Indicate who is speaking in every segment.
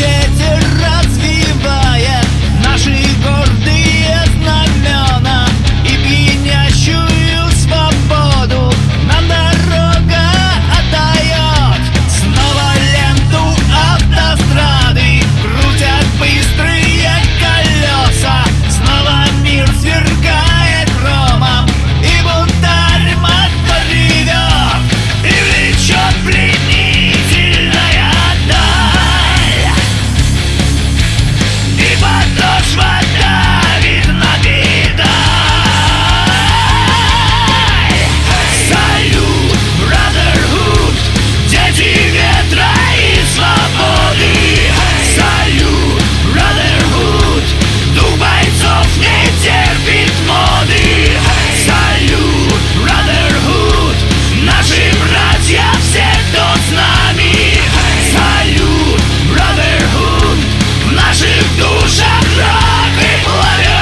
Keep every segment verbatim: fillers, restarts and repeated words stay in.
Speaker 1: ветер развивает наши гордые знамена и пьянящую свободу нам дорога отдает. Снова ленту автострады крутят быстрые колеса, снова мир сверкает громом, и бунтарь мотор ревет и влечет пленительная даль, и подошва давит на педаль. Салют, Brotherhood, дети ветра и свободы. Салют, Brotherhood, дух бойцов не терпит моды. Салют, Brotherhood, наши братья все тут с нами. Салют, Brotherhood, в наших душах рок и пламя.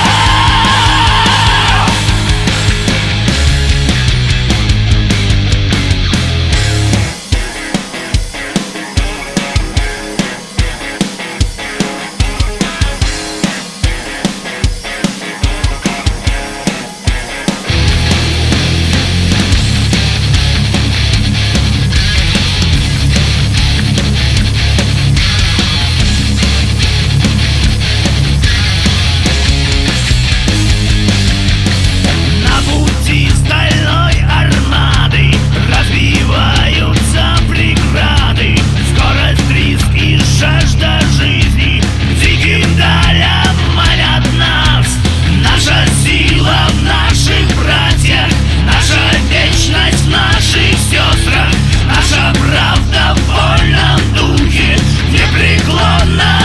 Speaker 1: На пути стальной армады развиваются преграды, скорость, риск и жажда жизни диким далям манят нас. Наша сила в наших братьях, наша вечность в наших сестрах, наша правда в вольном духе непреклонна.